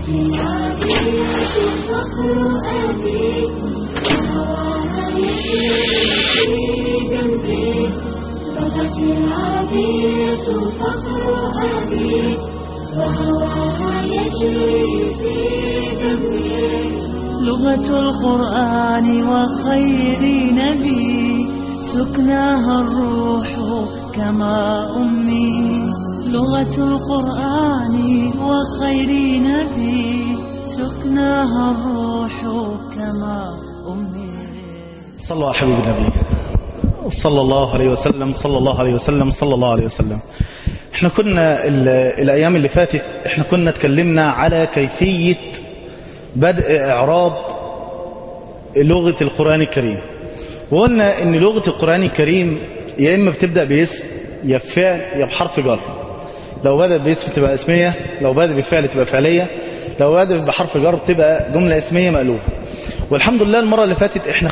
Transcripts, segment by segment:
لغتي عادية فخر أبي وهواها يسير في دمي لغتي عادية فخر أبي وهواها يجري في دمي لغة القرآن وخير نبي سكناها الروح كما أمي لغة القرآن وخير نبي سكناها الروح كما أمي. صلوا على حبيب النبي صلى الله عليه وسلم صلى الله عليه وسلم صلى الله عليه وسلم. احنا كنا الأيام اللي فاتت احنا كنا اتكلمنا على كيفية بدء إعراب لغة القرآن الكريم، وقلنا ان لغة القرآن الكريم يا إما بتبدأ باسم يا بفعل يا بحرف جر. لو بدأ باسم تبقى اسمية، لو بدأ بفعل تبقى فعلية، لو بدأ بحرف جر تبقى جملة اسمية مقلوبة. والحمد لله المرة اللي فاتت احنا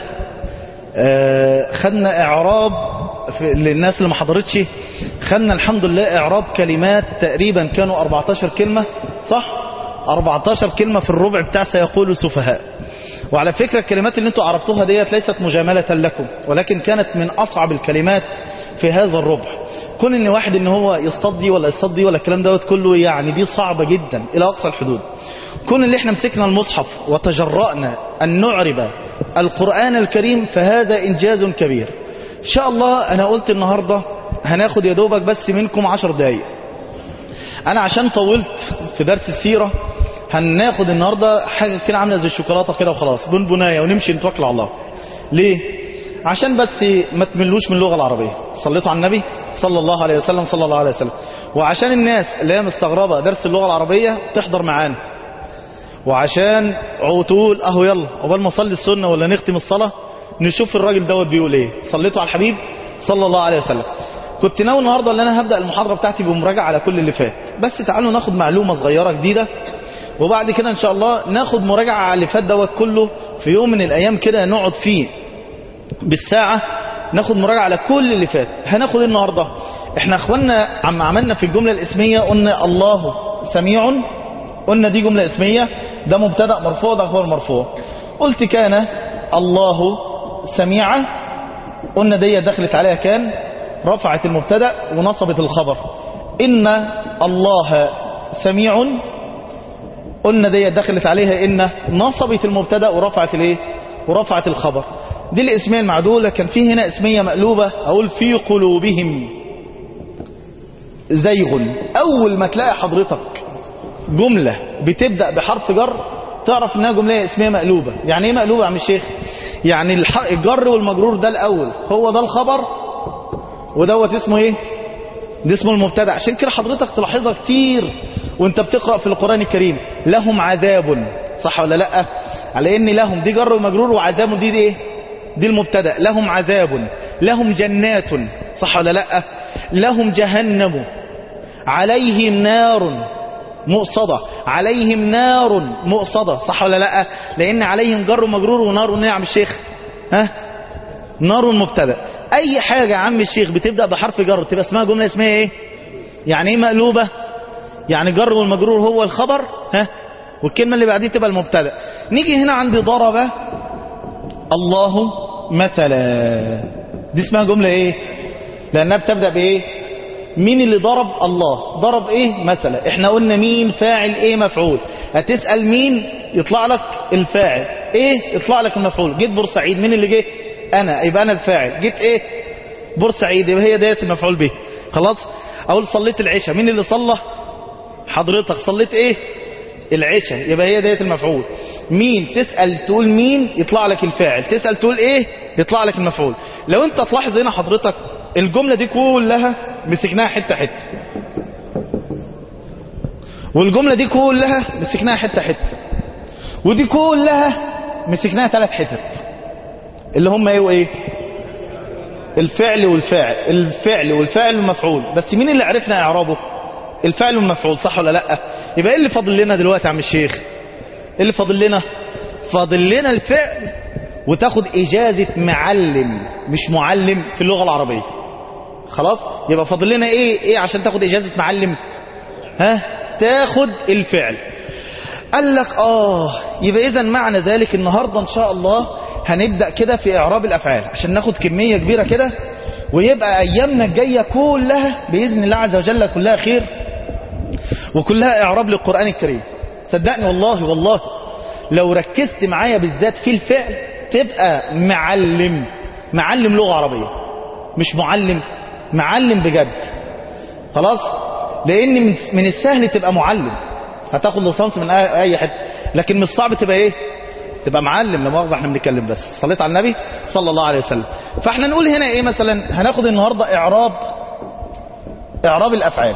خدنا إعراب للناس اللي ما حضرتش، خدنا الحمد لله إعراب كلمات تقريبا كانوا 14 كلمة، صح؟ 14 كلمة في الربع بتاع سيقول سفهاء. وعلى فكرة الكلمات اللي انتوا عرفتوها ديت ليست مجاملة لكم، ولكن كانت من أصعب الكلمات في هذا الربع. كون ان واحد ان هو يصطدي ولا يصطدي ولا الكلام دوت كله، يعني دي صعبة جدا إلى أقصى الحدود. كون اللي احنا مسكنا المصحف وتجرأنا أن نعرب القرآن الكريم فهذا إنجاز كبير. إن شاء الله أنا قلت النهاردة هناخد يا دوبك بس منكم 10 دقايق. أنا عشان طولت في درس السيرة هناخد النهاردة حاجة كده عاملة زي الشوكولاتة كده وخلاص، بنبناية ونمشي نتوكل على الله. ليه؟ عشان بس ما تملوش من اللغة العربية. صليتوا على النبي صلى الله عليه وسلم صلى الله عليه وسلم. وعشان الناس اللي هي مستغربة درس اللغة العربية تحضر معانا، وعشان تقول اهو يلا قبل ما اصلي السنة ولا نختم الصلاة نشوف الراجل دوت بيقول ايه. صليتوا على الحبيب صلى الله عليه وسلم. كنت ناوي النهاردة اللي انا هبدأ المحاضرة بتاعتي بمراجعة على كل اللي فات، بس تعالوا ناخد معلومة صغيرة جديدة، وبعد كده ان شاء الله ناخد مراجعة على اللي فات دوت كله في يوم من الايام كده نقعد فيه بالساعة ناخد مراجعة على كل اللي فات. هناخد النهاردة احنا اخوانا عملنا في الجملة الاسمية قلنا الله سميع، قلنا دي جملة اسمية، ده مبتدأ مرفوع ده خبر مرفوع. قلت كان الله سميعا، قلنا دي دخلت عليها كان رفعت المبتدأ ونصبت الخبر. إن الله سميع، قلنا دي دخلت عليها إن نصبت المبتدأ ورفعت الايه ورفعت الخبر. دي الاسمية المعدولة. كان في هنا اسمية مقلوبة اقول في قلوبهم زيغ. اول ما تلاقي حضرتك جملة بتبدأ بحرف جر تعرف انها جملة اسمية مقلوبة. يعني ايه مقلوبة يا عم الشيخ؟ يعني الجر والمجرور ده الاول هو ده الخبر ودوت اسمه ايه؟ ده اسمه المبتدأ. عشان كده حضرتك تلاحظها كتير وانت بتقرأ في القرآن الكريم لهم عذاب، صح ولا لا؟ على ان لهم دي جر ومجرور وعذاب دي ايه؟ دي المبتدأ. لهم عذاب، لهم جنات، صح ولا لا؟ لهم جهنم، عليهم نار مؤصدة، عليهم نار مؤصدة، صح ولا لا؟ لان عليهم جر ومجرور ونار يا عم الشيخ، ها؟ نار مبتدأ. اي حاجة يا عم الشيخ بتبدأ بحرف جر تبقى اسمها جملة اسمها ايه؟ يعني ايه مقلوبة؟ يعني جر والمجرور هو الخبر، ها؟ والكلمة اللي بعديه تبقى المبتدأ. نيجي هنا عند ضرب الله مثلا، دي اسمها جملة ايه؟ لانها بتبدأ بايه؟ مين اللي ضرب؟ الله. ضرب ايه؟ مثلا. احنا قلنا مين فاعل ايه مفعول. هتسأل مين يطلع لك الفاعل، ايه يطلع لك المفعول. جيت بورسعيد، مين اللي جه؟ انا، يبقى انا الفاعل. جيت ايه؟ بورسعيد، يبقى هي ديت المفعول به. خلاص. اقول صليت العشاء، مين اللي صلى؟ حضرتك. صليت ايه؟ العشاء، يبقى هي ديت المفعول. مين تسأل تقول مين يطلع لك الفاعل، تسأل تقول ايه يطلع لك المفعول. لو انت تلاحظ هنا حضرتك الجملة دي كلها مسكناها حتة حتة، والجملة دي كلها مسكناها حتة حتة، ودي كلها مسكناها 3 حتت اللي هم ايه وايه؟ الفعل والفاعل، الفعل والفاعل والمفعول. بس مين اللي عرفنا اعرابه؟ الفعل والمفعول، صح ولا لا؟ يبقى ايه اللي فاضل لنا دلوقتي يا عم الشيخ؟ ايه اللي فاضل لنا؟ فاضل لنا الفعل، وتاخد اجازة معلم مش معلم في اللغة العربية. خلاص. يبقى فاضل لنا ايه عشان تاخد اجازة معلم؟ ها؟ تاخد الفعل. قال لك يبقى اذا معنى ذلك النهاردة ان شاء الله هنبدأ كده في اعراب الافعال عشان ناخد كمية كبيرة كده، ويبقى ايامنا الجاية كلها باذن الله عز وجل كلها خير وكلها اعراب للقرآن الكريم. صدقني والله لو ركزت معايا بالذات في الفعل تبقى معلم لغة عربية، مش معلم بجد. خلاص، لان من السهل تبقى معلم، هتاخد ليسانس من اي حته، لكن من الصعب تبقى ايه؟ تبقى معلم. لا مؤاخذه احنا بنتكلم بس، صليت على النبي صلى الله عليه وسلم. فاحنا نقول هنا ايه مثلا؟ هناخد النهارده اعراب الافعال.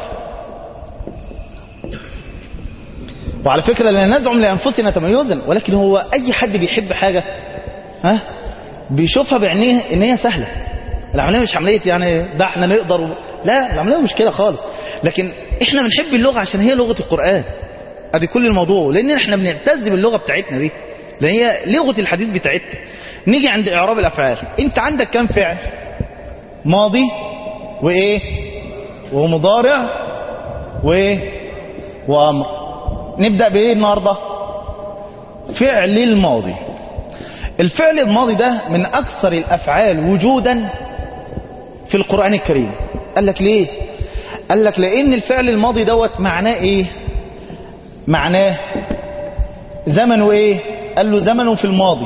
وعلى فكره لا نزعم لانفسنا تميزا، ولكن هو اي حد بيحب حاجه بيشوفها بعينيه ان هي سهله. العمليه مش عمليه يعني ده احنا نقدر لا، العمليه مش كده خالص. لكن احنا بنحب اللغه عشان هي لغه القرآن، ادي كل الموضوع. لان احنا بنعتز باللغه بتاعتنا دي، لان هي لغه الحديث بتاعتنا. نيجي عند اعراب الافعال، انت عندك كام فعل؟ ماضي وايه ومضارع وايه وامر. نبدا بايه النهارده؟ فعل الماضي. الفعل الماضي ده من اكثر الافعال وجودا في القرآن الكريم. قال لك ليه؟ قال لك لان الفعل الماضي دوت معناه ايه؟ معناه زمنه ايه؟ قال له زمنه في الماضي.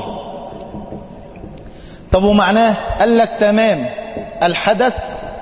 طب ومعناه؟ قال لك تمام الحدث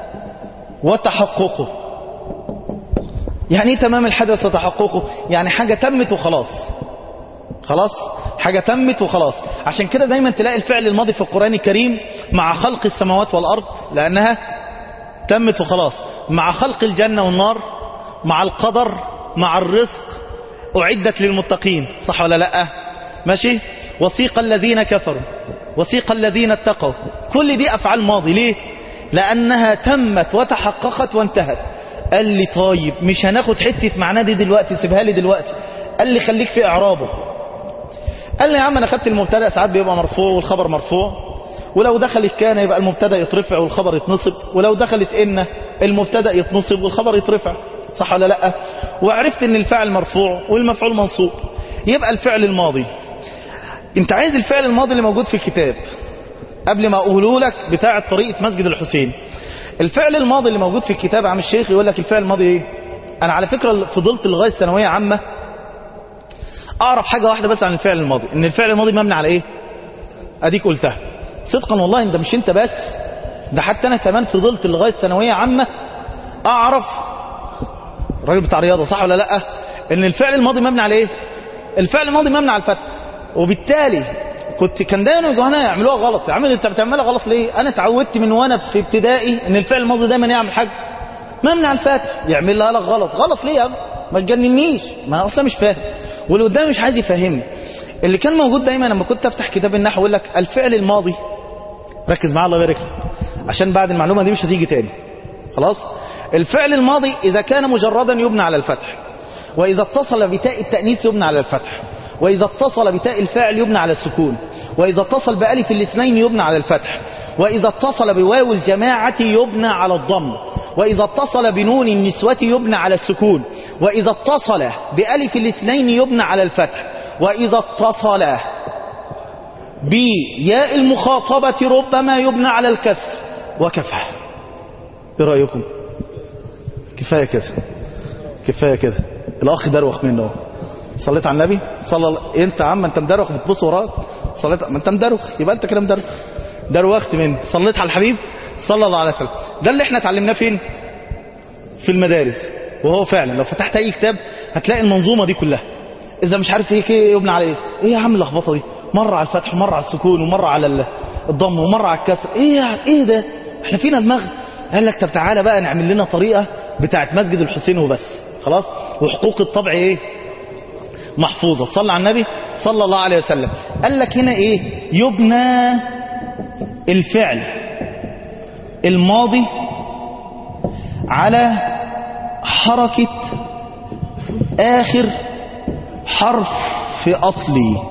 وتحققه. يعني ايه تمام الحدث وتحققه؟ يعني حاجة تمت وخلاص. خلاص، حاجة تمت وخلاص. عشان كده دايما تلاقي الفعل الماضي في القرآن الكريم مع خلق السماوات والأرض لأنها تمت وخلاص، مع خلق الجنة والنار، مع القدر، مع الرزق، أعدت للمتقين، صح ولا لا؟ ماشي. وسيق الذين كفروا وسيق الذين اتقوا، كل دي أفعال ماضي. ليه؟ لأنها تمت وتحققت وانتهت. قال لي طيب مش هناخد حتة معناه دي دلوقتي، سيبها لي دلوقتي. قال لي خليك في إعرابه. قال لي يا عم انا خدت المبتدا ساعات بيبقى مرفوع والخبر مرفوع، ولو دخلت كان يبقى المبتدا يترفع والخبر يتنصب، ولو دخلت ان المبتدا يتنصب والخبر يترفع، صح ولا لا؟ وعرفت ان الفاعل مرفوع والمفعول منصوب. يبقى الفعل الماضي، انت عايز الفعل الماضي اللي موجود في الكتاب قبل ما اقوله لك بتاع طريقه مسجد الحسين. الفعل الماضي اللي موجود في الكتاب عم الشيخ يقول لك الفعل الماضي ايه؟ انا على فكره فضلت لغايه ثانويه عامه اعرف حاجة واحدة بس عن الفعل الماضي، ان الفعل الماضي مبني على ايه؟ اديك قلتها صدقا والله. انت مش انت بس، ده حتى انا كمان فضلت لغاية ثانوية عامة اعرف، الراجل بتاع رياضة صح ولا لا، ان الفعل الماضي مبني على ايه؟ الفعل الماضي مبني على الفتح. وبالتالي كان دايما يجوهنا يعملوها غلط. يا عم انت بتعملها غلط ليه؟ انا اتعودت من وانا في ابتدائي ان الفعل الماضي دايما يعمل حاجة مبني على الفتح. يعملها لك غلط ليه يا عم؟ ما تجننيش، ما انا اصلا مش فاهم واللي قدامي مش عايز يفهمني. اللي كان موجود دايما لما كنت افتح كتاب النحو يقول لك الفعل الماضي، ركز معايا الله يبارك لك عشان بعد المعلومه دي مش هتيجي تاني. خلاص، الفعل الماضي اذا كان مجردا يبنى على الفتح، واذا اتصل بتاء التانيث يبنى على الفتح، واذا اتصل بتاء الفاعل يبنى على السكون، واذا اتصل بالف الاثنين يبنى على الفتح، واذا اتصل بواو الجماعه يبنى على الضم، واذا اتصل بنون النسوة يبنى على السكون، واذا اتصل بألف الاثنين يبنى على الفتح، واذا اتصل بياء المخاطبة ربما يبنى على الكسر. وكفى. ايه رأيكم؟ كفاية كده. الاخ دروخ منه. صليت على النبي صلى الله. انت عم انت مدروخ بتبص وراك. صليت، ما انت مدروخ يبقى انت كده دروخت مني. صليت على الحبيب صلى الله عليه وسلم. ده اللي احنا اتعلمناه فين؟ في المدارس. وهو فعلا لو فتحت اي كتاب هتلاقي المنظومه دي كلها. اذا مش عارف ايه يبنى على ايه يا عم اللخبطه دي؟ مره على الفتح ومره على السكون ومره على الضم ومره على الكسر. ايه ده؟ احنا فينا دماغ. قال لك طب تعالى بقى نعمل لنا طريقه بتاعت مسجد الحسين وبس. خلاص، وحقوق الطبع ايه؟ محفوظه. صلى على النبي صلى الله عليه وسلم. قال لك هنا ايه؟ يبنى الفعل الماضي على حركة آخر حرف في أصلي.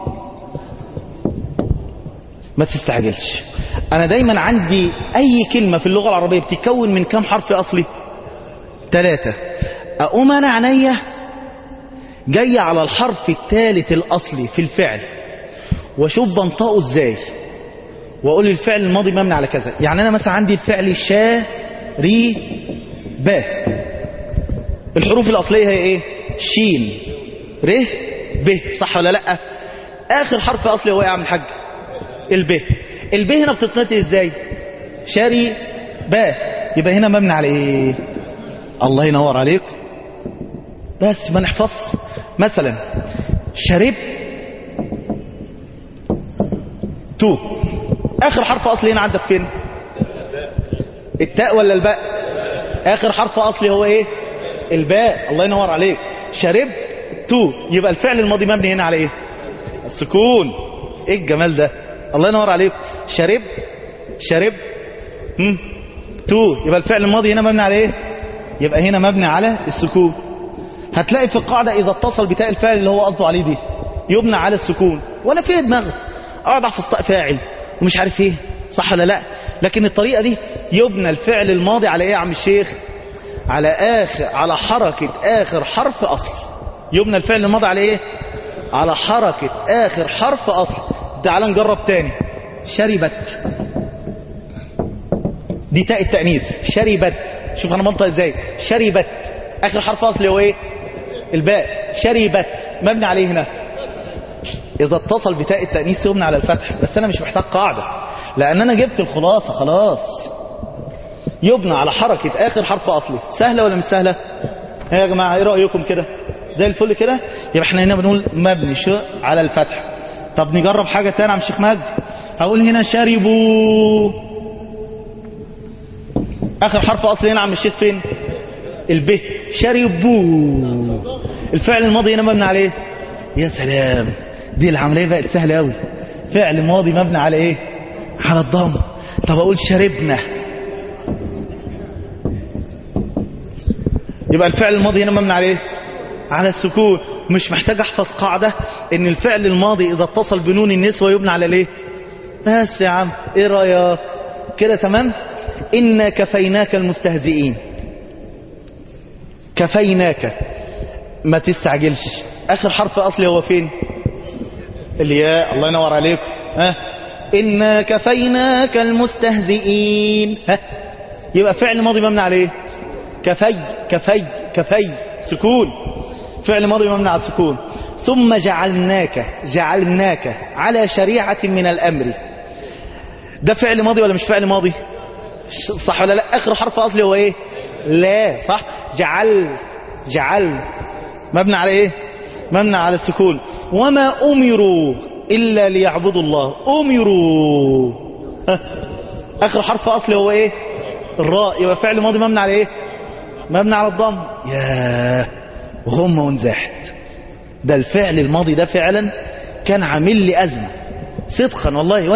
ما تستعجلش. أنا دايما عندي أي كلمة في اللغة العربية بتتكون من كم حرف أصلي؟ 3. أقوم أنا عينيا جاي على الحرف الثالث الأصلي في الفعل، وشوف بنطقه ازاي، واقول الفعل الماضي مبني على كذا. يعني انا مثلا عندي الفعل شارب، الحروف الأصلية هي ايه؟ شين ر ب، صح ولا لا؟ اخر حرف اصلي هو ايه يا عم الحاج؟ الب. الب هنا بتتنطق ازاي؟ شاري با، يبقى هنا مبني على ايه؟ الله ينور عليكم. بس ما نحفظ. مثلا شرب تو، اخر حرف اصلي هنا عدى فين؟ التاء ولا الباء؟ اخر حرف اصلي هو ايه؟ الباء. الله ينور عليك. شرب تو، يبقى الفعل الماضي مبني هنا على ايه؟ السكون. ايه الجمال ده؟ الله ينور عليك. شرب تو، يبقى الفعل الماضي هنا مبني على ايه؟ يبقى هنا مبني على السكون. هتلاقي في القاعدة اذا اتصل بتاء الفاعل اللي هو قصده عليه دي يبنى على السكون، ولا فيها دماغ اقعد احفظ تاء فاعل ومش عارف ايه، صح ولا لا؟ لكن الطريقة دي يبنى الفعل الماضي على ايه يا عم الشيخ؟ على حركة اخر حرف اصل. يبنى الفعل الماضي على ايه؟ على حركة اخر حرف اصل. تعال نجرب تاني. شربت، دي تاء التأنيث. شربت، شوف انا منطق ازاي. شربت اخر حرف اصلي هو ايه؟ الباء. شربت مبني عليه هنا اذا اتصل بتاء التأنيث يبنى على الفتح. بس انا مش محتاج قاعدة لان انا جبت الخلاصة خلاص. يبنى على حركة اخر حرف اصلي. سهلة ولا مش سهلة؟ يا جماعة ايه رأيكم كده؟ زي الفل كده. يبقى احنا هنا بنقول مبني على الفتح. طب نجرب حاجة تانية عم الشيخ مجدي. هقول هنا شربوا، اخر حرف اصلي هنا عم الشيخ فين؟ الب. شربوا، الفعل الماضي هنا مبني على ايه؟ يا سلام، دي العملية بقت سهلة قوي. فعل ماضي مبني على ايه؟ على الضم. طب اقول شربنا، يبقى الفعل الماضي هنا مبني على ايه؟ على السكون. مش محتاج احفظ قاعدة ان الفعل الماضي اذا اتصل بنون النسوة يبنى على ليه. بس يا عم ايه رأيك كده؟ تمام. إنا كفيناك المستهزئين. كفيناك، ما تستعجلش، اخر حرف اصلي هو فين؟ الياء. الله ينور عليكم. إنا كفيناك المستهزئين. يبقى فعل ماضي مبني على ايه؟ كفي سكون. فعل ماضي مبني على السكون. ثم جعلناك على شريعة من الأمر. ده فعل ماضي ولا مش فعل ماضي؟ صح ولا لا؟ اخر حرف اصلي هو ايه؟ لا، صح. جعل مبني على ايه؟ مبني على السكون. وما امروا الا ليعبدوا الله. امروا، اخر حرف اصلي هو ايه؟ الراء. يبقى فعل ماضي مبني على ايه؟ مبني على الضم. ياه، وهم وانزاحت. ده الفعل الماضي ده فعلا كان عامل لي ازمه صدقا والله.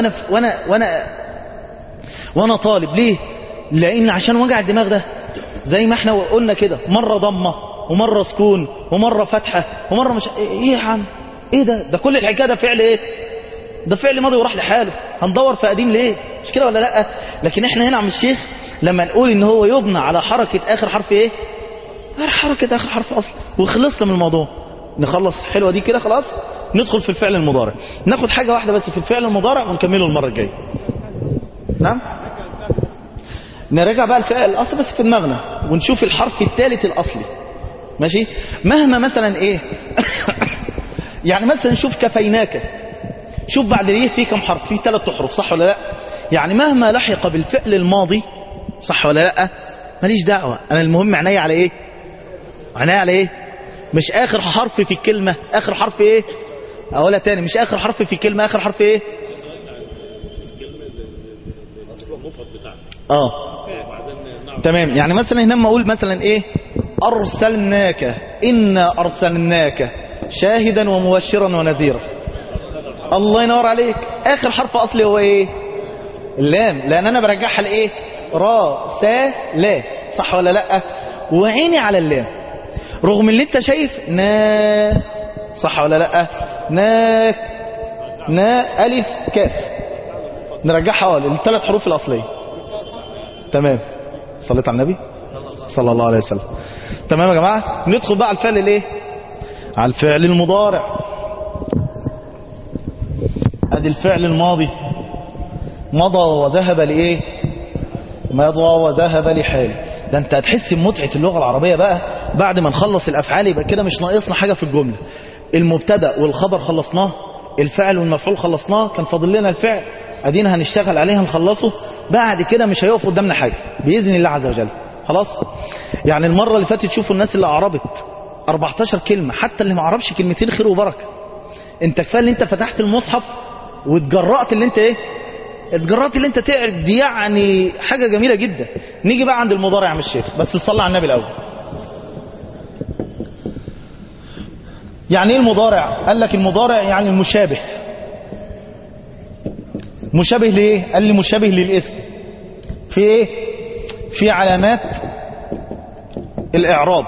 وانا طالب. ليه؟ لان عشان وجع الدماغ ده زي ما احنا قلنا كده، مرة ضمة ومرة سكون ومرة فتحة ومرة مش ايه يا عم؟ ايه ده كل الحكاية ده فعل ايه؟ ده فعل ماضي وراح لحاله. هندور في قديم ليه؟ مش كده ولا لا؟ لكن احنا هنا عم الشيخ لما نقول ان هو يبنى على حركة اخر حرف ايه؟ على حركة اخر حرف اصل، وخلصنا من الموضوع. نخلص حلوة دي كده خلاص. ندخل في الفعل المضارع. ناخد حاجة واحدة بس في الفعل المضارع ونكمله المرة الجاية. نعم، نرجع بقى الفعل الاصل بس في دماغنا ونشوف الحرف الثالث الاصلي. ماشي. مهما مثلا ايه يعني مثلا شوف كفيناك، شوف بعد ايه في كم حرف؟ في 3 احرف، صح ولا لا؟ يعني مهما لحق بالفعل الماضي، صح ولا لا؟ ماليش دعوة، انا المهم عينيا على ايه؟ عينيا على ايه؟ مش اخر حرف في الكلمة. اخر حرف ايه؟ اقولها تاني، مش اخر حرف في الكلمة، اخر حرف ايه؟ تمام. يعني مثلا هنا لما اقول مثلا ايه؟ ارسلناك، انا ارسلناك شاهدا ومبشرا ونذيرا. الله ينور عليك. اخر حرف اصلي هو ايه؟ اللام، لان انا برجعها لايه؟ را سا لا، صح ولا لا؟ وعيني على اللام رغم اللي انت شايف نا، صح ولا لا؟ نا الف كاف، نرجعها لل3 حروف الاصليه. تمام. صليت على النبي صلى الله عليه وسلم. تمام يا جماعه. ندخل بقى على الفعل الايه؟ على الفعل المضارع. ادي الفعل الماضي مضى وذهب لايه؟ مضى وذهب لحاله. ده انت هتحس بمتعة اللغة العربية بقى بعد ما نخلص الافعال. يبقى كده مش ناقصنا حاجة في الجملة. المبتدا والخبر خلصناه، الفعل والمفعول خلصناه، كان فاضل لنا الفعل ادينا هنشتغل عليه هنخلصه. بعد كده مش هيقف قدامنا حاجة بإذن الله عز وجل. خلاص. يعني المرة اللي فاتت شوفوا الناس اللي أعربت 14 كلمة، حتى اللي ما عربش كلمتين خير وبركة. انت كفاية اللي انت فتحت المصحف واتجرأت اللي انت ايه، اتجرأت اللي انت تعرف، دي يعني حاجة جميلة جدا. نيجي بقى عند المضارع يا عم الشيخ، بس صلى على النبي الأول. يعني ايه المضارع؟ قال لك المضارع يعني المشابه. مشابه ليه؟ قال لي مشابه للاسم. في ايه؟ في علامات الاعراب،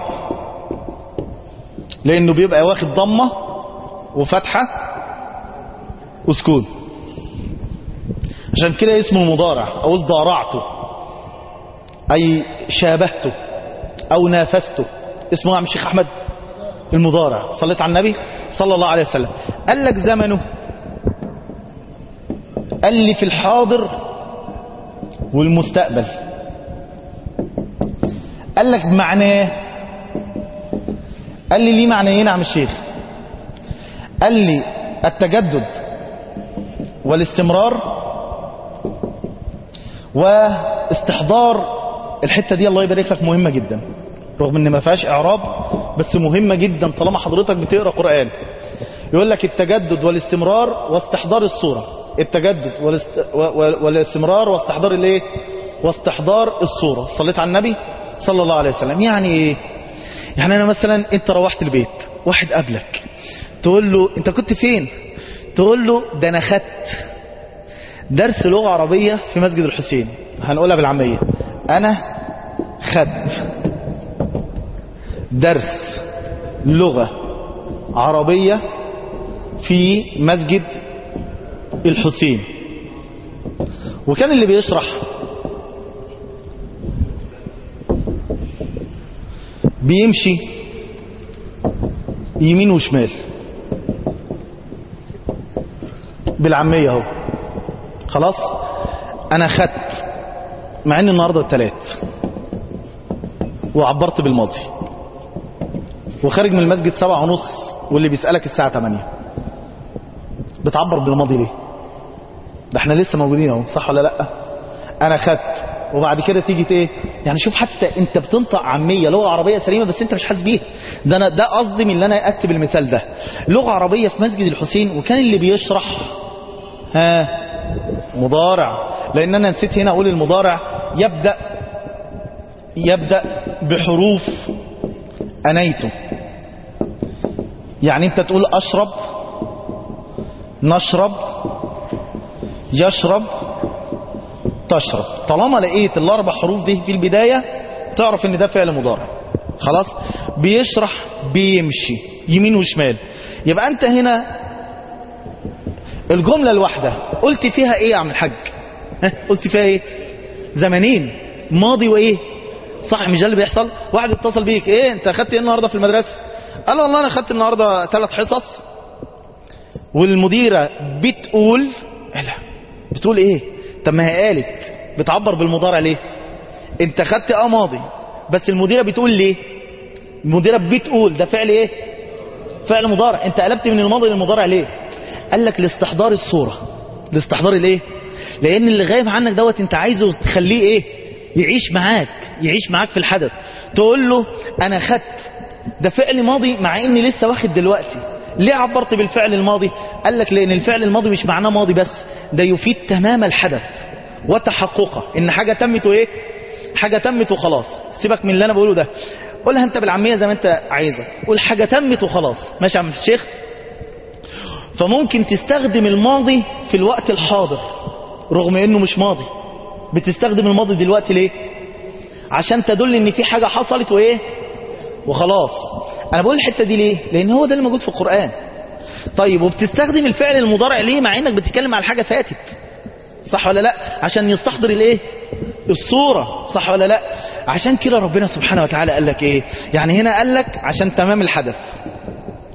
لانه بيبقى واخد ضمه وفتحه وسكون، عشان كده اسمه المضارع. او ضارعته اي شابهته او نافسته، اسمه يا عم الشيخ احمد المضارع. صليت على النبي صلى الله عليه وسلم. قال لك زمنه، قال لي في الحاضر والمستقبل. قال لك معناه، قال لي ليه معنيين يا عم الشيخ. قال لي التجدد والاستمرار واستحضار. الحتة دي الله يبارك لك مهمة جدا، رغم ان ما فيهاش اعراب بس مهمة جدا طالما حضرتك بتقرأ قرآن. يقول لك التجدد والاستمرار واستحضار الصورة. التجدد والاستمرار واستحضار الايه؟ واستحضار الصورة. صليت على النبي صلى الله عليه وسلم. يعني ايه؟ يعني انا مثلا انت روحت البيت، واحد قابلك تقول له انت كنت فين؟ تقول له ده انا خدت درس لغة عربية في مسجد الحسين. هنقولها بالعامية، انا خدت درس لغة عربية في مسجد الحسين. وكان اللي بيشرح بيمشي يمين وشمال بالعامية اهو. خلاص. انا خدت، مع ان النهارده الثلاث وعبرت بالماضي وخارج من المسجد 7:30 واللي بيسألك الساعة 8، بتعبر بالماضي ليه؟ ده احنا لسه موجودين اهو، صح ولا لا؟ انا خدت وبعد كده تيجي ايه؟ يعني شوف حتى انت بتنطق عاميه لغه عربيه سليمه بس انت مش حاسس بيها. ده قصدي من اللي انا اكتب المثال ده. لغه عربيه في مسجد الحسين، وكان اللي بيشرح مضارع. لان انا نسيت هنا اقول المضارع يبدأ بحروف انيته. يعني انت تقول اشرب، نشرب، يشرب، تشرب. طالما لقيت الاربع حروف دي في البداية تعرف ان ده فعل مضارع. خلاص. بيشرح، بيمشي يمين وشمال. يبقى انت هنا الجملة الواحدة قلت فيها ايه يا عم الحاج؟ قلت فيها ايه؟ زمنين، ماضي وايه؟ صح مش ده اللي بيحصل؟ واحد اتصل بيك، ايه انت اخدت ايه النهارده في المدرسة؟ قال والله انا اخدت النهارده 3 حصص والمديرة بتقول. لا بتقول ايه؟ طب ما هي قالت. بتعبر بالمضارع ليه؟ انت خدت ماضي بس المديرة بتقول ليه؟ المديرة بتقول، ده فعل ايه؟ فعل مضارع. انت قلبت من الماضي للمضارع ليه؟ قال لك لاستحضار الصورة. لاستحضار الايه؟ لان اللي غايب عنك دوت انت عايزه تخليه ايه؟ يعيش معاك في الحدث. تقول له انا خدت، ده فعل ماضي مع اني لسه واخد دلوقتي. ليه عبرت بالفعل الماضي؟ قال لك لان الفعل الماضي مش معناه ماضي بس، ده يفيد تمام الحدث وتحققه، ان حاجة تمت وايه؟ حاجة تمت وخلاص. سيبك من اللي انا بقوله ده، قولها انت بالعامية زي ما انت عايزة. قول حاجة تمت وخلاص. ماشي يا عم الشيخ؟ فممكن تستخدم الماضي في الوقت الحاضر رغم انه مش ماضي. بتستخدم الماضي دلوقتي ليه؟ عشان تدل ان في حاجة حصلت وايه؟ وخلاص. انا بقول الحتة دي ليه؟ لان هو ده اللي موجود في القرآن. طيب وبتستخدم الفعل المضارع ليه مع انك بتتكلم على حاجة فاتت؟ صح ولا لا؟ عشان يستحضر الايه؟ الصورة. صح ولا لا؟ عشان كده ربنا سبحانه وتعالى قال لك ايه؟ يعني هنا قال لك عشان تمام الحدث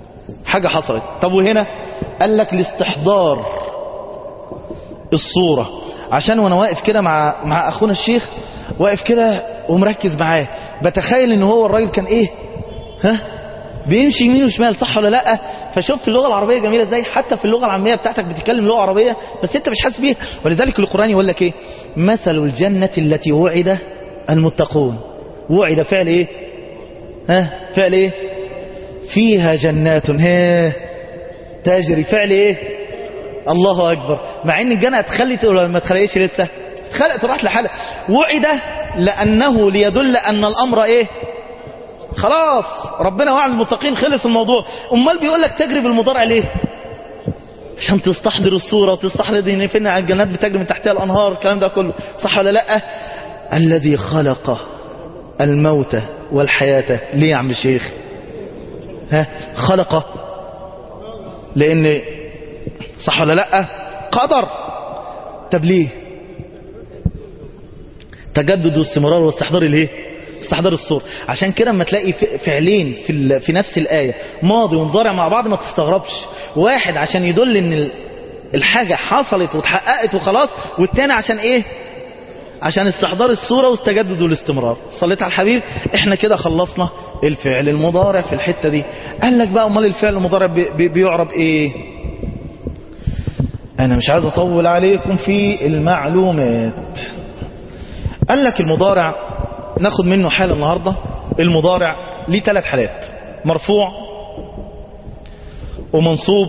حاجة حصلت. طب وهنا قال لك لاستحضار الصورة، عشان وانا واقف كده مع اخونا الشيخ، واقف كده ومركز معاه، بتخيل ان هو الراجل كان ايه، بيمشي يمين وشمال، صح ولا لا؟ فشفت اللغة العربية جميلة ازاي، حتى في اللغة العامية بتاعتك بتتكلم لغة عربية بس انت مش حاسس بيها. ولذلك القرآن يقول لك ايه، مثل الجنة التي وعد المتقون. وعد فعل ايه، فعل ايه، فيها جنات تجري، فعل ايه، الله اكبر. مع ان الجنة اتخلت ولا ما اتخلقتش لسه، اتخلقت وراحت لحالها. وعد لانه ليدل ان الامر ايه، خلاص ربنا وعد المتقين، خلص الموضوع. امال بيقول لك تجري بالمضارع ليه؟ عشان تستحضر الصورة وتستحضر ان فين الجنات بتجري من تحتها الانهار، الكلام ده كله، صح ولا لا؟ الذي خلق الموت والحياة ليه يا عم الشيخ؟ خلقه لان، صح ولا لا؟ قدر. طب ليه؟ تجدد واستمرار واستحضار الايه؟ استحضار الصورة. عشان كده اما تلاقي فعلين في نفس الآية، ماضي ومضارع مع بعض، ما تستغربش. واحد عشان يدل ان الحاجة حصلت وتحققت وخلاص، والتاني عشان ايه؟ عشان استحضار الصورة والتجدد والاستمرار. صليت على الحبيب. احنا كده خلصنا الفعل المضارع في الحتة دي. قال لك بقى امال الفعل المضارع بيعرب ايه؟ انا مش عايز اطول عليكم في المعلومات. قال لك المضارع ناخد منه حال النهاردة. المضارع ليه 3 حالات، مرفوع ومنصوب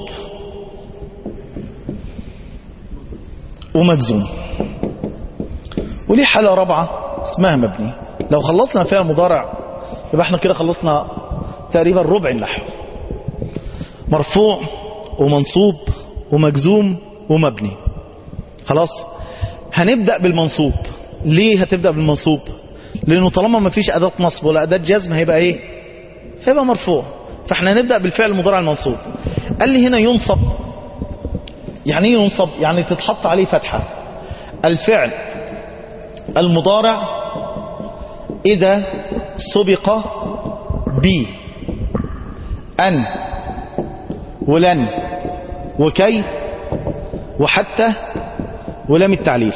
ومجزوم، وليه حالة رابعة اسمها مبني. لو خلصنا فيها المضارع يبقى احنا كده خلصنا تقريبا ربع النحو، مرفوع ومنصوب ومجزوم ومبني. خلاص هنبدأ بالمنصوب. ليه هتبدأ بالمنصوب؟ لأنه طالما ما فيش أداة نصب ولا أداة جزم هيبقى إيه؟ هيبقى مرفوع. فإحنا نبدأ بالفعل المضارع المنصوب. قال لي هنا ينصب. يعني إيه ينصب؟ يعني تتحط عليه فتحة. الفعل المضارع إذا سبق ب أن ولن وكي وحتى ولام التعليل.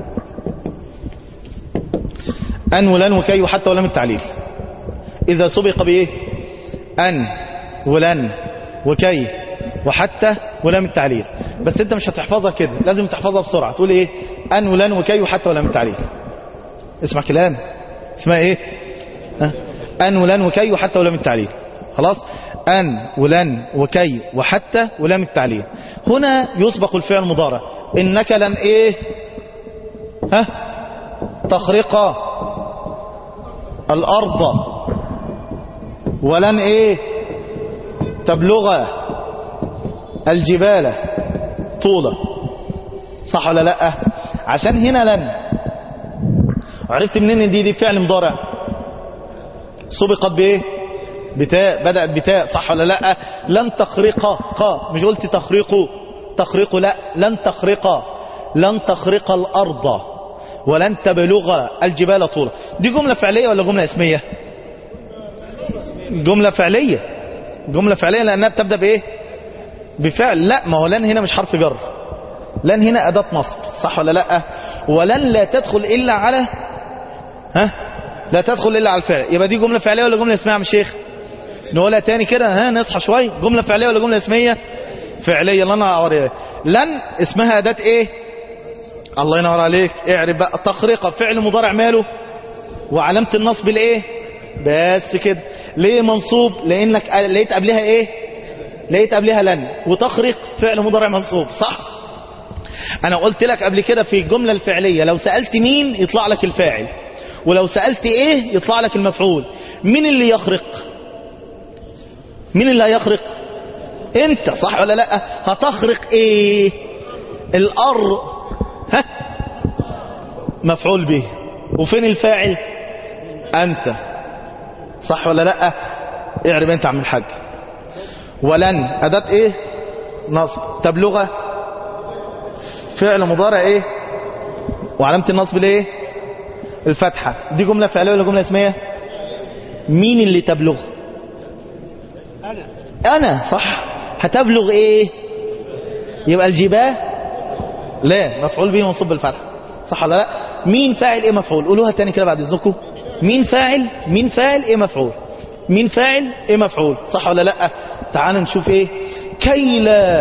أن ولن وكي وحتى ولام التعليل. إذا سبق بإيه؟ أن ولن وكي وحتى ولام التعليل. بس أنت مش هتحفظها كده، لازم تحفظها بسرعة. تقول إيه؟ أن ولن وكي وحتى ولام التعليل. اسمع كلام، اسمها إيه؟ أن ولن وكي وحتى ولام التعليل. خلاص؟ أن ولن وكي وحتى ولام التعليل. هنا يسبق الفعل المضارع. إنك لن إيه؟ تخرق الأرض ولن إيه؟ تبلغ الجبال طولا. صح ولا لا؟ عشان هنا لن، عرفت منين ان دي فعل مضارع؟ سبقت بايه؟ بتاء، بدأت بتاء. صح ولا لا؟ لن تخرق، مش قلت تخرق لا، لن تخرق، لن تخرق الأرض ولن تبلغ الجبال طولا. دي جملة فعلية ولا جملة اسمية؟ جملة فعلية. جملة فعلية لأنها بتبدأ بإيه؟ بفعل. لا، ما هو لن هنا مش حرف جر، لن هنا أداة نصب. صح ولا لا؟ ولن لا تدخل إلا على لا تدخل إلا على الفعل. يبقى دي جملة فعلية ولا جملة اسمية يا عم الشيخ؟ نقولها تاني كده، نصحى شوية. جملة فعلية ولا جملة اسمية؟ فعلية. الله ينور عليك. لن اسمها أداة إيه؟ الله ينور عليك. اعرف بقى. تخرق فعل مضارع ماله وعلامة النصب الايه؟ بس كده. ليه منصوب؟ لانك لقيت قبلها ايه؟ لقيت قبلها لن. وتخرق فعل مضارع منصوب. صح؟ انا قلت لك قبل كده في الجملة الفعلية لو سألت مين يطلع لك الفاعل، ولو سألت ايه يطلع لك المفعول. مين اللي يخرق؟ مين اللي هيخرق؟ انت. صح ولا لا؟ هتخرق ايه؟ الارض مفعول به. وفين الفاعل؟ أنت. صح ولا لا؟ اعرب أنت عم الحاج. ولن أداة إيه؟ نصب. تبلغ فعل مضارع إيه؟ وعلامة النصب ليه؟ الفتحة. دي جملة فعلية ولا جملة اسمية؟ مين اللي تبلغ؟ انا صح. هتبلغ ايه؟ يبقى الجباه لا مفعول به منصوب بالفتح صح ولا لا؟ مين فاعل ايه مفعول؟ قولوها تاني كده بعد اذنكم. مين فاعل ايه مفعول؟ مين فاعل ايه مفعول صح ولا لا؟ تعالوا نشوف ايه. كي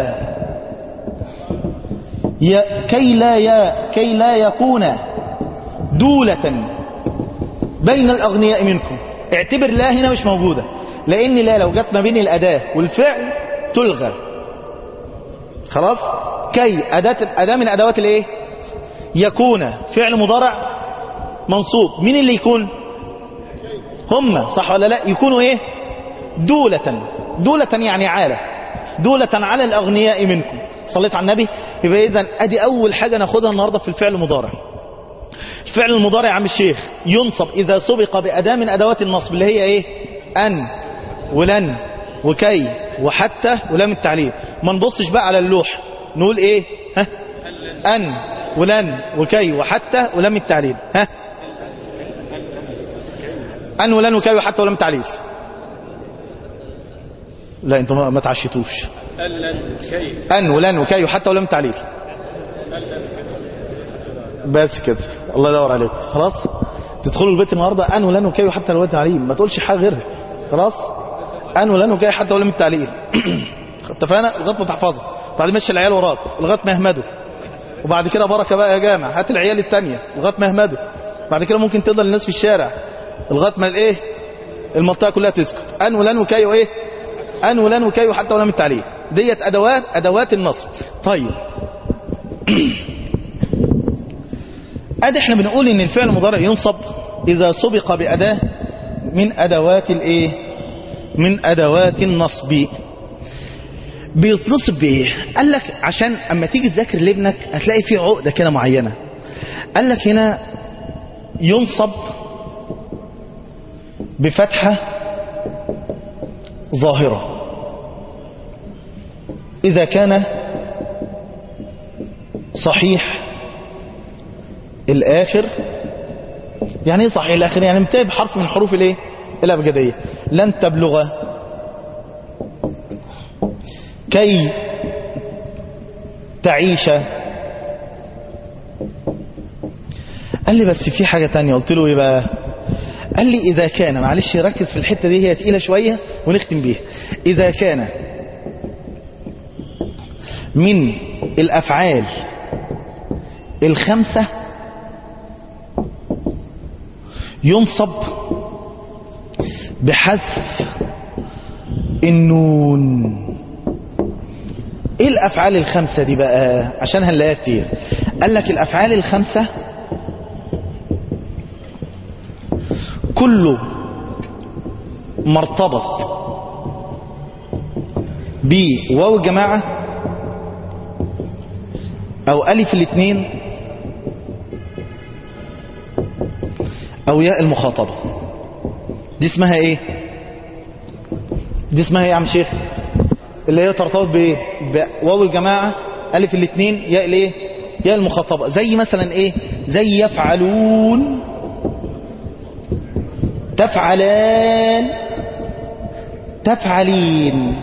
لا يكون دولة بين الأغنياء منكم. اعتبر لا هنا مش موجودة، لأن لا لو جت ما بين الأداة والفعل تلغى. خلاص. كي أداة من أدوات الايه؟ يكون فعل مضارع منصوب. مين اللي يكون؟ هم صح ولا لا؟ يكونوا ايه؟ دولة يعني عالة، دولة على الأغنياء منكم. صليت على النبي. يبقى إذن أدي أول حاجة ناخدها النهاردة في الفعل المضارع. الفعل المضارع يا عم الشيخ ينصب إذا سبق بأداة من أدوات النصب اللي هي إيه؟ أن ولن وكي وحتى ولام التعليل. ما نبصش بقى على اللوح، نقول إيه؟ ها؟ أن ولن وكي وحتى ولام التعليل. ها؟ أن ولن وكي وحتى ولام التعليل. لا انتم ما تعشتوش. أن ولن وكي وحتى ولام التعليل. بس كده الله يدور عليكم. خلاص تدخلوا البيت النهارده أن ولن وكي وحتى ولام التعليل، ما تقولش حاجه غيرها. خلاص أن ولن وكي حتى ولام التعليل. اتفقنا؟ لغايه ما تحفظها، بعد مشي العيال وراك لغايه ما يهمدوا، وبعد كده بركه بقى يا جامع هات العيال الثانيه لغايه ما يهمدوا، بعد كده ممكن تفضل الناس في الشارع لغايه ما الايه المنطقه كلها تسكت. أن ولن وكي وايه؟ أن ولن وكي وحتى ولام التعليل ديت أدوات النصب. طيب ادي احنا بنقول ان الفعل المضارع ينصب اذا سبق بأداة من ادوات الايه؟ من ادوات النصب. بيتنصب بايه؟ قال لك عشان اما تيجي تذاكر لابنك هتلاقي فيه عقدة كده معينة. قال لك هنا ينصب بفتحة ظاهرة إذا كان صحيح الآخر. يعني ايه صحيح الآخر؟ يعني منتهي بحرف من حروف الايه؟ الأبجدية. لن تبلغ كي تعيش. قال لي بس في حاجة تانية. قلت له ايه بقى؟ قال لي إذا كان، معلش ركز في الحتة دي هي تقيلة شوية ونختم بيها. إذا كان من الأفعال الخمسة ينصب بحذف النون. ايه الافعال الخمسة دي بقى؟ عشان هنلاقيها كتير. قال لك الافعال الخمسة كله مرتبط بواو الجماعة او الف الاثنين او ياء المخاطبة. دي اسمها ايه؟ دي اسمها ايه يا عم شيخ؟ اللي هي ترتبط بايه؟ بواو الجماعة الف الاثنين ياء الايه؟ ياء المخاطبة. زي مثلا ايه؟ زي يفعلون، تفعلان، تفعلين.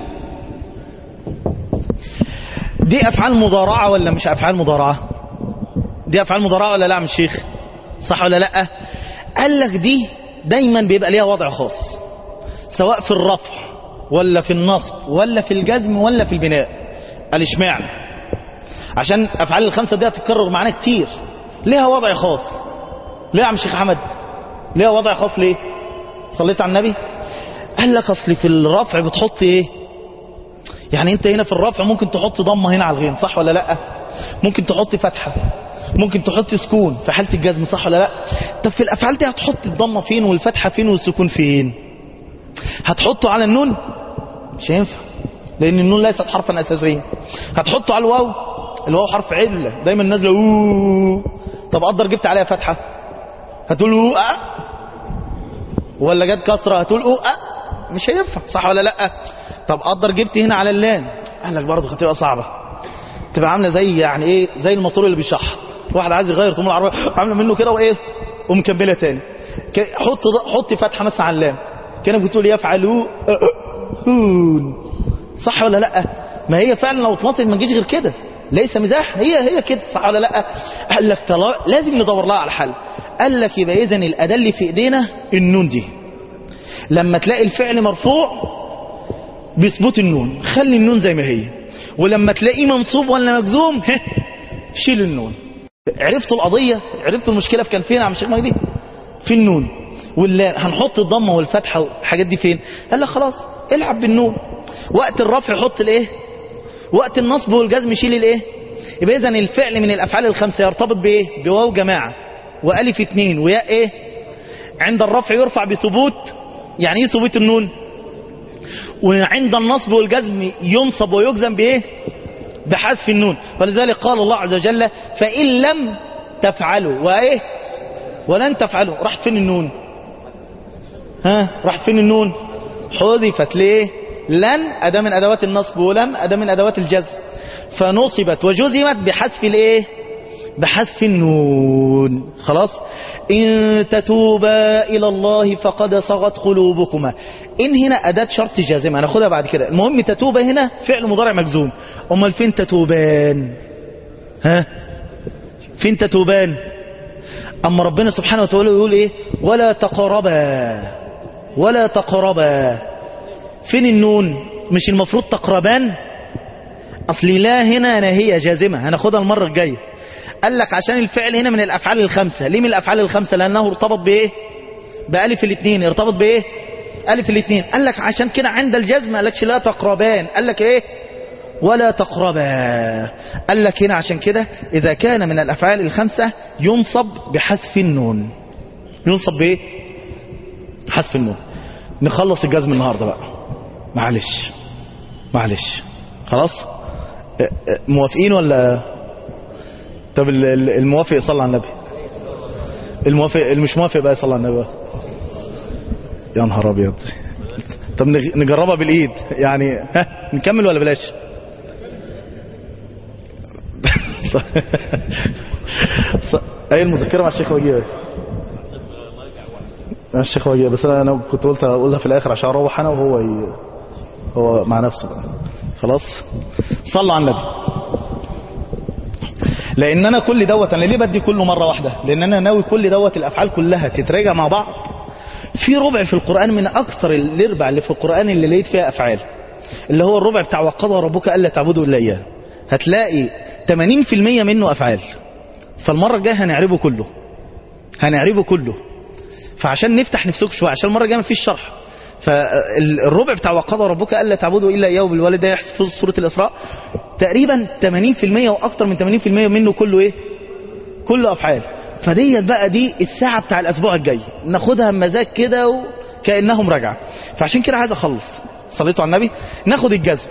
دي افعال مضارعة ولا مش افعال مضارعة؟ دي افعال مضارعة ولا لا يا عم الشيخ؟ صح ولا لا؟ قال لك دي دايما بيبقى ليها وضع خاص، سواء في الرفع ولا في النصب ولا في الجزم ولا في البناء. قال اشمعنى؟ عشان افعال الخمسة دي هتتكرر معانا كتير، ليها وضع خاص. ليه يا عم الشيخ احمد ليها وضع خاص؟ ليه؟ صليت على النبي. قال لك اصل في الرفع بتحط ايه؟ يعني انت هنا في الرفع ممكن تحط ضمه هنا على الغين، صح ولا لا؟ ممكن تحط فتحه، ممكن تحط سكون في حالة الجزم، صح ولا لا؟ طب في الافعال دي هتحط الضمه فين والفتحه فين والسكون فين؟ هتحطه على النون؟ مش هينفع، لان النون ليست حرفا اساسيا. هتحطه على الواو، الواو حرف عله دايما نازله اوه. طب قدر جبت عليها فتحه هتقول اوه ولا جت كسره هتقول اوه مش هينفع، صح ولا لا؟ طب قدر جبت هنا على اللام، قال لك برضه هتبقى صعبه، تبقى عامله زي يعني ايه؟ زي الموتور اللي بيشحط، واحد عايز يغير طموح العربيه عامله منه كده وايه ومكمله تاني. حط فتحه مثلا على اللام، كانت بتقول يفعلون صح ولا لا؟ ما هي فعلا لو اتنطت ما تجيش غير كده، ليس مزاح، هي كده، صح ولا لا؟ قال لك لازم ندور لها على حل. قال لك يبقى اذا الاداه اللي في ايدينا النون دي، لما تلاقي الفعل مرفوع بثبوت النون خلي النون زي ما هي، ولما تلاقيه منصوب ولا مجزوم شيل النون. عرفتوا القضيه؟ عرفتوا المشكله كان فين يا عم الشيخ مجدي؟ في النون. واللام هنحط الضمه والفتحه والحاجات دي فين؟ قال لك خلاص العب بالنون. وقت الرفع حط الايه؟ وقت النصب والجزم شيل الايه؟ يبقى اذا الفعل من الافعال الخمسه يرتبط بايه؟ بواو جماعه والف اتنين وياء ايه؟ عند الرفع يرفع بثبوت، يعني ايه ثبوت النون؟ وعند النصب والجزم ينصب ويجزم بايه؟ بحذف النون. ولذلك قال الله عز وجل فإن لم تفعلوا وايه؟ ولن تفعلوا. راحت فين النون؟ راحت فين النون؟ حذفت. ليه؟ لن أداة من أدوات النصب، ولم أداة من أدوات الجزم، فنصبت وجزمت بحذف الايه؟ بحذف النون. خلاص. إن تتوبا إلى الله فقد صغت قلوبكما. إن هنا أداة شرط جازمة هناخدها بعد كده. المهم تتوبا هنا فعل مضارع مجزوم. أمال فين تتوبان؟ فين تتوبان؟ أما ربنا سبحانه وتعالى يقول إيه؟ ولا تقربا، ولا تقربا. فين النون؟ مش المفروض تقربان؟ أصلي لا هنا ناهية جازمة هناخدها المرة الجاية. قال لك عشان الفعل هنا من الأفعال الخمسة. ليه من الأفعال الخمسة؟ لأنه ارتبط بإيه؟ بألف الاثنين. ارتبط بإيه؟ ألف الاثنين. قال لك عشان كده عند الجزم قال لكش لا تقربان، قال لك إيه؟ ولا تقربا. قال لك هنا عشان كده إذا كان من الأفعال الخمسة ينصب بحذف النون. ينصب بإيه؟ حذف النون. نخلص الجزم النهاردة بقى، معلش خلاص. موافقين ولا؟ طب الموافق يصلي على النبي، المش موافق بقى يصلي على النبي. يا نهار ابيض. طب نجربها بالايد يعني، نكمل ولا بلاش؟ اي المذكره مع الشيخ وجيه، الشيخ وجيه. بس انا كنت قلت اقولها في الاخر عشان اروح انا وهو هو مع نفسه بقى. خلاص. صلوا على النبي. لان انا كل دوت انا ليه بدي كله مره واحده؟ لان انا ناوي كل دوت الافعال كلها تتراجع مع بعض. في ربع في القران من اكثر الارباع اللي في القران اللي لقيت فيها افعال، اللي هو الربع بتاع وقضى ربك الا تعبدوا الا اياه. هتلاقي 80% منه افعال. فالمره الجايه هنعربه كله. فعشان نفتح نفسكم شويه، عشان المره الجايه مفيش شرح. فالربع بتاع وقضى ربك الا تعبدوا الا اياه وبالوالدين يحسب في سوره الاسراء تقريبا 80% واكثر من 80% منه كله ايه؟ كله افعال. فديت بقى دي الساعه بتاع الاسبوع الجاي ناخدها بمزاج كده وكانها مراجعه. فعشان كده عايز اخلص. صليتوا على النبي. ناخد الجزم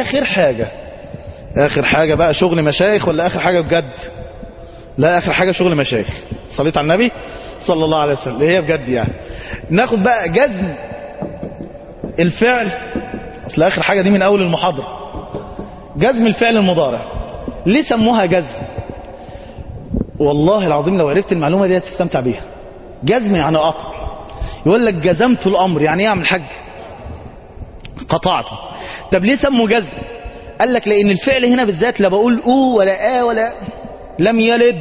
اخر حاجه بقى شغل مشايخ ولا اخر حاجه بجد؟ لا اخر حاجه شغل مشايخ. صليت على النبي صلى الله عليه وسلم اللي هي بجد يعني. ناخد بقى جزم الفعل. اصل اخر حاجه دي من اول المحاضره. جزم الفعل المضارع. ليه سموها جزم؟ والله العظيم لو عرفت المعلومه دي هتستمتع بيها. جزم يعني قطع. يقول لك جزمت الامر، يعني ايه يا عم الحاج؟ قطعته. طب ليه سموا جزم؟ قال لك لان الفعل هنا بالذات لا بقول او ولا ولا لم يلد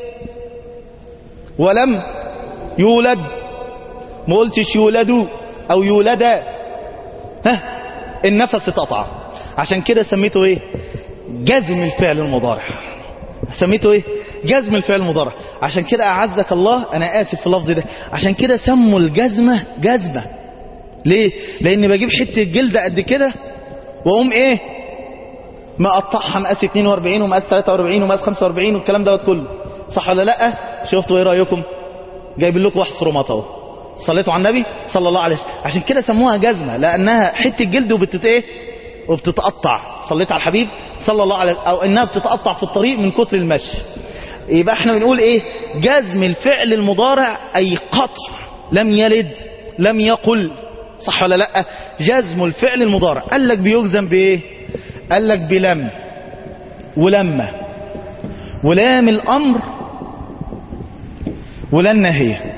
ولم يولد، ما قلتش يولدوا او يولدا، النفس اتقطع. عشان كده سميته ايه؟ جزم الفعل المضارع. سميته ايه؟ جزم الفعل المضارع. عشان كده اعزك الله، انا اسف في اللفظ ده، عشان كده سموا الجزمه جزمه. ليه؟ لان بجيب حته جلد قد كده واقوم ايه؟ مقطعها مقاس 42 ومقاس 43 ومقاس 45 والكلام دوت كله. صح ولا لا؟ شفتوا ايه رايكم؟ جايب لكم واحد صرمات اهو. صليتوا على النبي صلى الله عليه وسلم. عشان كده سموها جزمه، لانها حته جلد وبتتقطع. صليت على الحبيب صلى الله عليه وسلم. او انها بتتقطع في الطريق من كتر المشي. يبقى احنا بنقول ايه؟ جزم الفعل المضارع اي قطع. لم يلد لم يقل. صح ولا لا؟ جزم الفعل المضارع. قال لك بيجزم بايه؟ قال لك بلم ولما ولام الامر ولا النهيه.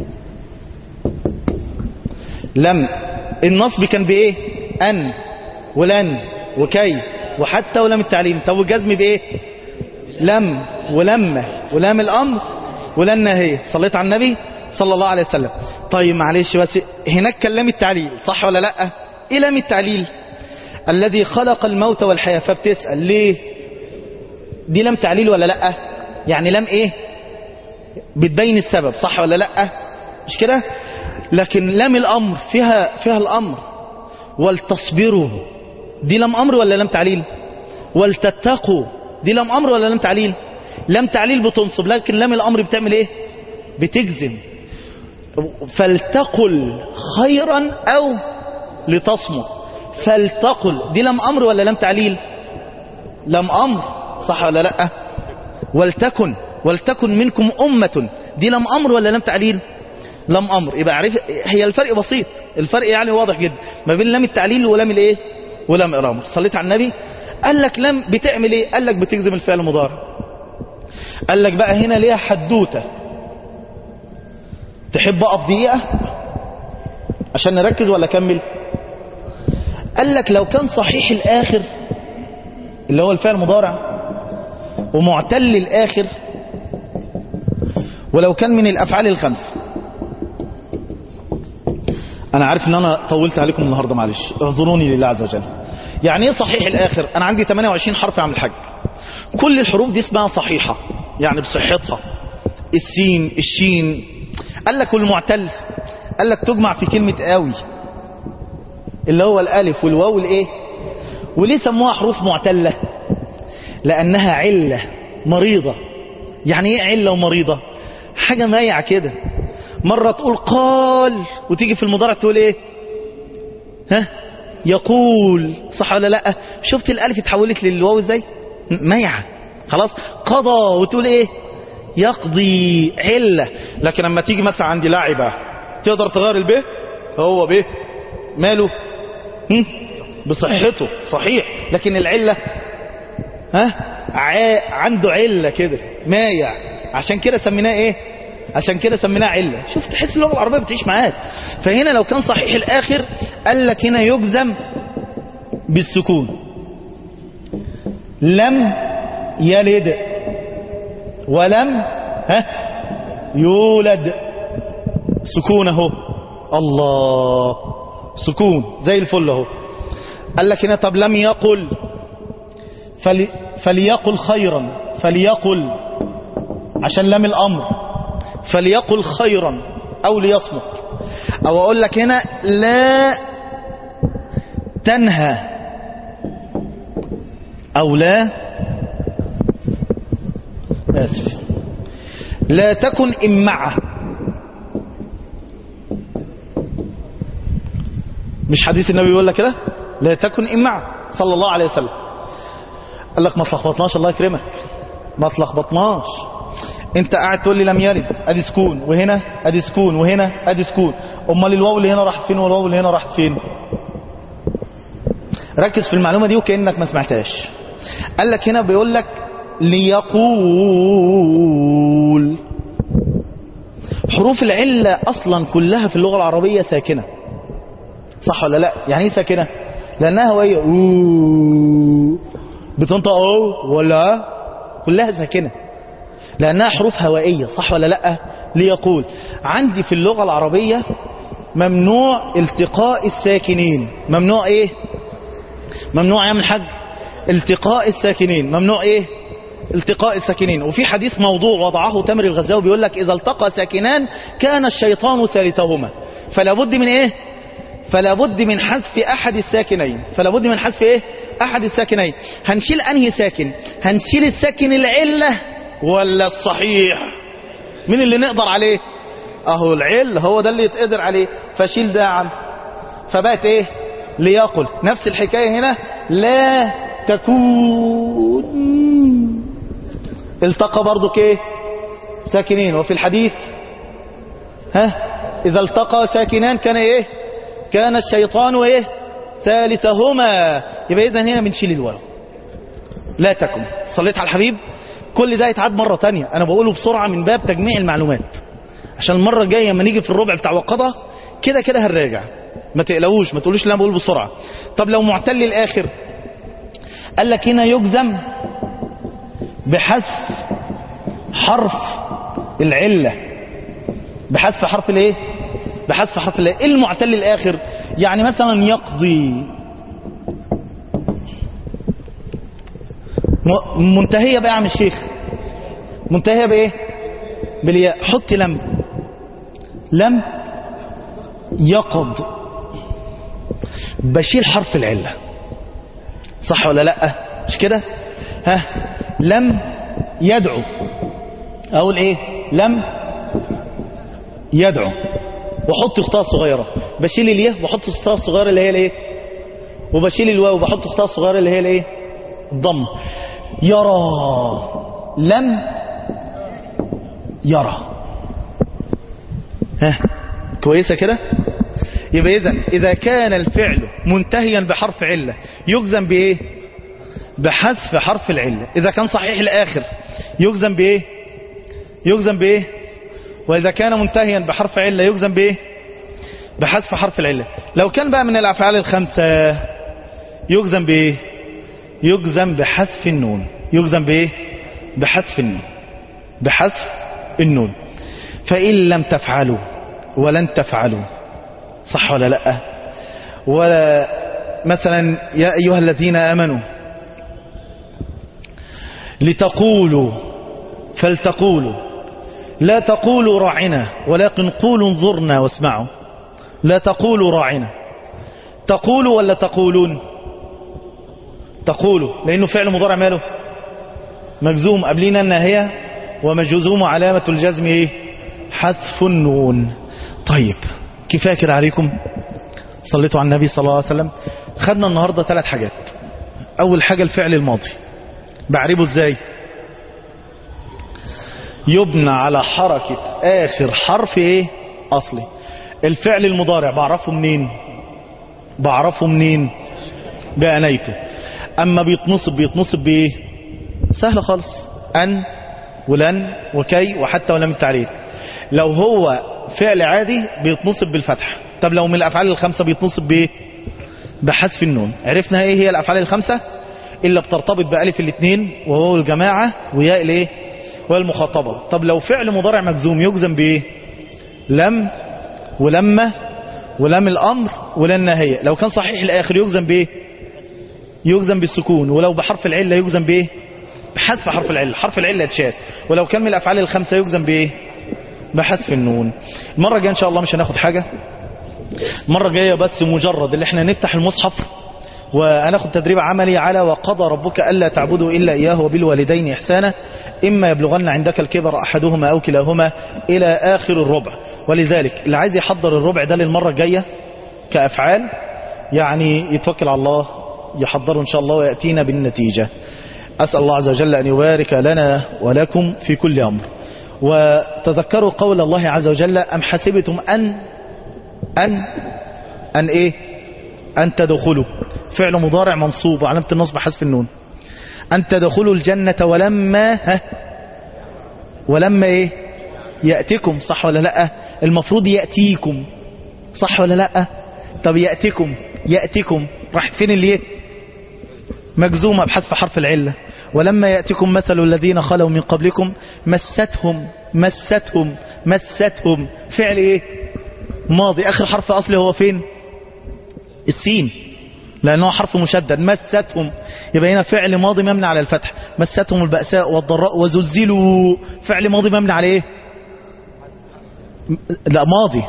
لم النصب كان بايه؟ ان ولن وكي وحتى ولام التعليم. طب والجزم بايه؟ لم ولما ولام الامر ولن نهي. صليت على النبي صلى الله عليه وسلم. طيب معلش بس هناك كان لام التعليل صح ولا لا؟ ايه لام التعليل؟ الذي خلق الموت والحياة. فبتسأل ليه دي لام تعليل ولا لا؟ يعني لام ايه؟ بتبين السبب صح ولا لا؟ مش كده؟ لكن لام الامر فيها الامر. ولتصبروا دي لام امر ولا لام تعليل؟ ولتتقوا دي لام امر ولا لام تعليل؟ لام تعليل بتنصب، لكن لام الامر بتعمل ايه؟ بتجزم. فلتقل خيرا او لتصمت. فلتقل دي لام امر ولا لام تعليل؟ لام امر صح ولا لا؟ ولتكن منكم امة دي لام امر ولا لام تعليل؟ لام امر. يبقى عارف هي الفرق بسيط، الفرق يعني واضح جدا ما بين لام التعليل ولام الايه؟ ولام الامر. صليت على النبي. قال لك لام بتعمل ايه؟ قال لك بتجزم الفعل المضارع. قال لك بقى هنا ليها حدوته. تحب اقف دقيقه عشان نركز ولا اكمل؟ قال لك لو كان صحيح الاخر اللي هو الفعل المضارع ومعتل الاخر، ولو كان من الافعال الخمسه. انا عارف ان انا طولت عليكم النهارده معلش اعذروني لله عز وجل. يعني ايه صحيح الاخر؟ انا عندي 28 حرف يا عم الحاج، كل الحروف دي اسمها صحيحه يعني بصحتها. السين الشين. قال لك والمعتل قال لك تجمع في كلمه قوي اللي هو الالف والواو والايه. وليه سموها حروف معتله؟ لانها عله مريضه. يعني ايه عله ومريضه؟ حاجه مايعه كده. مره تقول قال وتيجي في المضارع تقول ايه؟ يقول صح ولا لا؟ شفت الالف اتحولت للواو ازاي؟ مايعه خلاص. قضى وتقول ايه؟ يقضي. عله. لكن لما تيجي مثلا عندي لاعبه تقدر تغير الب؟ هو ب ماله بصحته صحيح، لكن العله عنده عله كده مايع، عشان كده سميناه ايه؟ عشان كده سميناه عله. شوف تحس اللغه العربيه بتعيش معاك. فهنا لو كان صحيح الاخر قال لك هنا يجزم بالسكون. لم يلد ولم يولد. سكون اهو. الله سكون زي الفل اهو. قال لك هنا طب لم يقل فليقل خيرا. فليقل عشان لم الامر. فليقل خيرا او ليصمت. او اقول لك هنا لا تنهى او لا اسف لا تكن امعه. مش حديث النبي بيقول لك كده؟ لا تكن امعه صلى الله عليه وسلم. قال لك ما تلخبطناش الله يكرمك، ما تلخبطناش. انت قاعد تقول لي لم يلد ادي سكون وهنا ادي سكون وهنا ادي سكون. امال الواو اللي هنا راحت فين والواو اللي هنا راحت فين؟ ركز في المعلومه دي وكانك ما سمعتهاش. قال لك هنا بيقول لك ليقول. حروف العله اصلا كلها في اللغه العربيه ساكنه صح ولا لا؟ يعني ايه ساكنه؟ لانها وهي بتنطق ولا كلها ساكنه لانها حروف هوائيه صح ولا لا؟ ليقول. عندي في اللغه العربيه ممنوع التقاء الساكنين. ممنوع ايه؟ ممنوع يا من الحاج التقاء الساكنين. ممنوع ايه؟ التقاء الساكنين. وفي حديث موضوع وضعه تامر الغزاوي بيقول لك اذا التقى ساكنان كان الشيطان ثالثهما. فلا بد من ايه؟ فلا بد من حذف احد الساكنين. فلا بد من حذف ايه؟ احد الساكنين. هنشيل انهي ساكن؟ هنشيل الساكن العله ولا الصحيح؟ مين اللي نقدر عليه؟ اهو العل هو ده اللي يتقدر عليه. فشيل ده يا عم. فبقت ايه؟ ليقل. نفس الحكايه هنا لا تكون. التقى برضو ايه؟ ساكنين. وفي الحديث اذا التقى ساكنان كان ايه؟ كان الشيطان وايه؟ ثالثهما. يبقى اذا هنا بنشيل الواو. لا تكن. صليت على الحبيب. كل ده يتعاد مرة تانية. انا بقوله بسرعة من باب تجميع المعلومات عشان المرة الجاية لما نيجي في الربع بتاع وقضة كده كده هنراجع. ما تقلقوش، ما تقولوش لا بقول بسرعة. طب لو معتل الآخر، قال لك هنا يجزم بحذف حرف العلة. بحذف حرف الايه؟ بحذف حرف الايه؟ ايه المعتل الآخر؟ يعني مثلا يقضي، منتهية بقى يا عم الشيخ، منتهية بايه؟ بالياء. حط لم، لم يقض، بشيل حرف العلة، صح ولا لا؟ مش كده؟ ها، لم يدعو، اقول ايه؟ لم يدعو، وحط اختها الصغيرة، بشيل الياء وحط اختها الصغيرة اللي هي الايه؟ وبشيل الواو وبحط اختها الصغيرة اللي هي الايه؟ الضم. يرى، لم يرى. ها، كويسة كده؟ يبقى إذا كان الفعل منتهيا بحرف علة يجزم بإيه؟ بحذف حرف العلة. إذا كان صحيح الآخر يجزم بإيه؟ يجزم بإيه؟ وإذا كان منتهيا بحرف علة يجزم بإيه؟ بحذف حرف العلة. لو كان بقى من الأفعال الخمسة يجزم بإيه؟ يجزم بحذف النون. يجزم بإيه؟ بحذف النون، بحذف النون. فإن لم تفعلوا ولن تفعلوا، صح ولا لا؟ ولا مثلا يا أيها الذين آمنوا لتقولوا فلتقولوا، لا تقولوا راعنا ولكن قولوا انظرنا واسمعوا. لا تقولوا راعنا، تقولوا ولا تقولون؟ تقولوا، لأنه فعل مضارع ماله؟ مجزوم، قبلنا الناهية ومجزوم علامة الجزم ايه؟ حذف النون. طيب كفاية كده عليكم؟ صليتوا على النبي صلى الله عليه وسلم. خدنا النهاردة 3 حاجات. أول حاجة الفعل الماضي، بعربه ازاي؟ يبنى على حركة آخر حرف ايه؟ أصلي. الفعل المضارع بعرفه منين؟ بعرفه منين؟ بأنيته. أما بيتنصب بإيه؟ سهل خالص، أن ولن وكي وحتى ولم التعليل. لو هو فعل عادي بيتنصب بالفتح. طب لو من الأفعال الخمسة بيتنصب بإيه؟ بحذف النون. عرفنا ايه هي الأفعال الخمسة؟ إلا بترتبط بألف الاثنين وهو الجماعة وياء الايه؟ والمخاطبة. طب لو فعل مضارع مجزوم يجزم بإيه؟ لم ولما ولم الأمر ولن نهية. لو كان صحيح الآخر يجزم بإيه؟ يجزم بالسكون. ولو بحرف العلة يجزم بإيه؟ بحذف حرف العلة. حرف العلة اتشال. ولو كان من الأفعال الخمسة يجزم بإيه؟ بحذف النون. المرة الجاية إن شاء الله مش هناخد حاجة. المرة الجاية بس مجرد اللي احنا نفتح المصحف وهناخد تدريب عملي على وقضى ربك ألا تعبدوا إلا إياه وبالوالدين إحسانا إما يبلغن عندك الكبر أحدهما أو كلاهما إلى آخر الربع. ولذلك اللي عايز يحضر الربع ده للمرة الجاية كأفعال يعني يتوكل على الله يحضره إن شاء الله ويأتينا بالنتيجة. أسأل الله عز وجل أن يبارك لنا ولكم في كل أمر. وتذكروا قول الله عز وجل أم حسبتم أن إيه؟ أن تدخلوا، فعل مضارع منصوب وعلامة النصب حذف النون. أن تدخلوا الجنة ولما إيه؟ يأتيكم، صح ولا لا؟ المفروض يأتيكم، صح ولا لا؟ طب يأتيكم راحت فين اللي مجزومة بحذف حرف العلة. ولما يأتيكم مثل الذين خلوا من قبلكم مستهم فعل ايه؟ ماضي. اخر حرف اصلي هو فين؟ السين، لانه حرف مشدد. مستهم، يبقى هنا فعل ماضي مبني على الفتح. مستهم البأساء والضراء وزلزلوا، فعل ماضي مبني على ايه؟ لا ماضي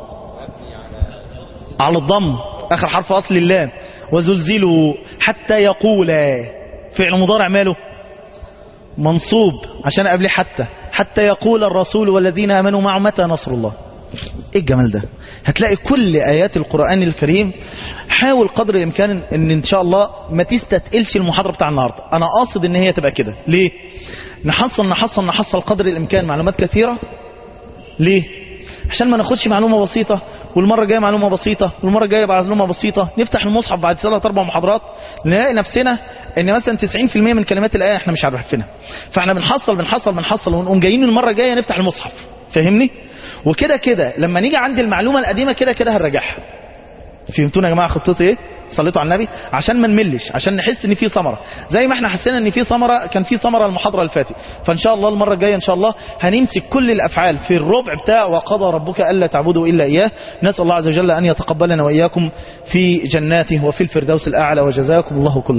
على الضم، اخر حرف اصلي اللام. وزلزلوا حتى يقول، فعل مضارع ماله؟ منصوب عشان قبله حتى يقول الرسول والذين امنوا معه متى نصر الله. ايه الجمال ده؟ هتلاقي كل ايات القرآن الكريم. حاول قدر الامكان ان شاء الله ما تستثقلش المحاضرة بتاع النهاردة. انا قاصد ان هي تبقى كده. ليه؟ نحصل قدر الامكان معلومات كثيرة. ليه؟ عشان ما ناخدش معلومة بسيطة والمرة الجاية معلومة بسيطة والمرة الجاية معلومة بسيطة، نفتح المصحف بعد 3-4 محاضرات نلاقي نفسنا ان مثلا 90% من كلمات الآية احنا مش عارفينها. فاحنا بنحصل ونقوم جايين المرة الجاية نفتح المصحف. فاهمني؟ وكده لما نيجي عند المعلومة القديمة كده هنراجعها. فهمتونا يا جماعة خطتي ايه؟ صليتوا على النبي عشان ما نملش، عشان نحس ان في ثمرة زي ما احنا حسينا ان في ثمرة. كان في ثمرة المحاضرة اللي فاتت، فان شاء الله المرة الجاية ان شاء الله هنمسك كل الافعال في الربع بتاع وقضى ربك الا تعبدوا الا اياه. نسأل الله عز وجل ان يتقبلنا واياكم في جناته وفي الفردوس الاعلى، وجزاكم الله كل